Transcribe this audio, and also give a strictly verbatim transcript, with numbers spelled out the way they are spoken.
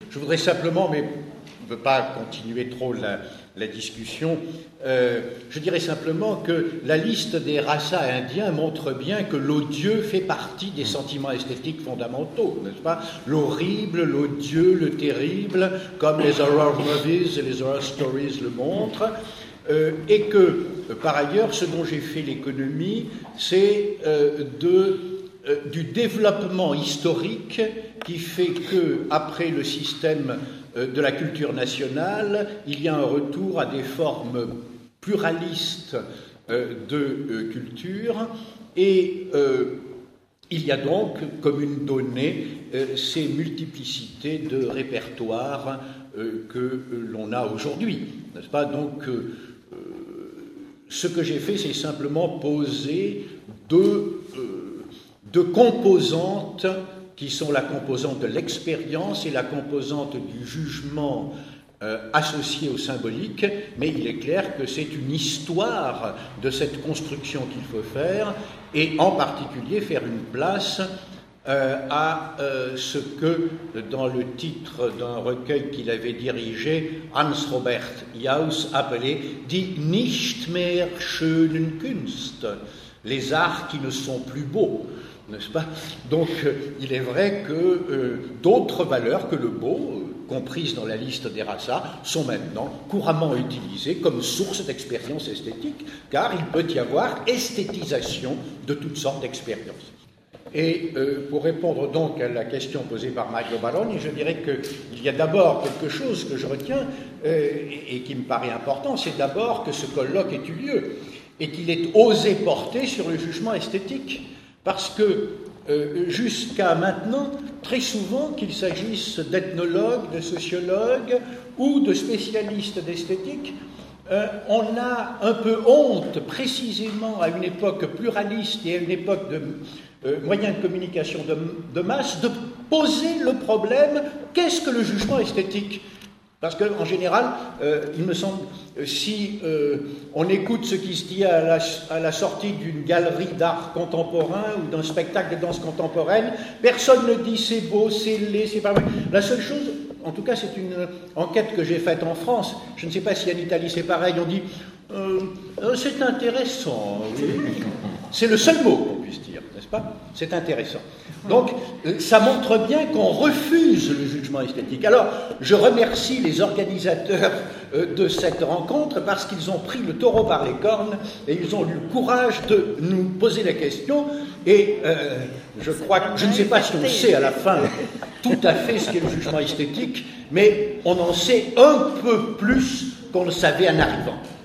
Je voudrais simplement, mais je ne veux pas continuer trop la, la discussion, euh, je dirais simplement que la liste des rasa indiens montre bien que l'odieux fait partie des sentiments esthétiques fondamentaux, n'est-ce pas? L'horrible, l'odieux, le terrible, comme les horror movies et les horror stories le montrent, euh, et que, euh, par ailleurs, ce dont j'ai fait l'économie, c'est euh, de... du développement historique qui fait que, après le système de la culture nationale, il y a un retour à des formes pluralistes de culture et euh, il y a donc, comme une donnée, ces multiplicités de répertoires que l'on a aujourd'hui, n'est-ce pas? Donc, euh, ce que j'ai fait, c'est simplement poser deux euh, de composantes qui sont la composante de l'expérience et la composante du jugement euh, associé au symbolique, mais il est clair que c'est une histoire de cette construction qu'il faut faire, et en particulier faire une place euh, à euh, ce que, dans le titre d'un recueil qu'il avait dirigé, Hans-Robert Jauss appelait « Die nicht mehr schönen Kunst », les arts qui ne sont plus beaux. N'est-ce pas? Donc, euh, il est vrai que euh, d'autres valeurs que le beau, euh, comprises dans la liste des rasa, sont maintenant couramment utilisées comme source d'expérience esthétique, car il peut y avoir esthétisation de toutes sortes d'expériences. Et euh, pour répondre donc à la question posée par Mario Baroni, je dirais qu'il y a d'abord quelque chose que je retiens euh, et, et qui me paraît important, c'est d'abord que ce colloque ait eu lieu et qu'il ait osé porter sur le jugement esthétique. Parce que euh, jusqu'à maintenant, très souvent, qu'il s'agisse d'ethnologues, de sociologues ou de spécialistes d'esthétique, euh, on a un peu honte, précisément à une époque pluraliste et à une époque de euh, moyens de communication de, de masse, de poser le problème, qu'est-ce que le jugement esthétique ? Parce qu'en général, euh, il me semble, si euh, on écoute ce qui se dit à la, à la sortie d'une galerie d'art contemporain ou d'un spectacle de danse contemporaine, personne ne dit c'est beau, c'est laid, c'est pas vrai. La seule chose, en tout cas c'est une enquête que j'ai faite en France, je ne sais pas si en Italie c'est pareil, on dit euh, euh, c'est intéressant, oui. C'est le seul mot qu'on puisse dire, n'est-ce pas? C'est intéressant. Donc, ça montre bien qu'on refuse le jugement esthétique. Alors, je remercie les organisateurs de cette rencontre parce qu'ils ont pris le taureau par les cornes et ils ont eu le courage de nous poser la question. Et euh, je crois que, je ne sais pas si on sait à la fin tout à fait ce qu'est le jugement esthétique, mais on en sait un peu plus qu'on le savait en arrivant.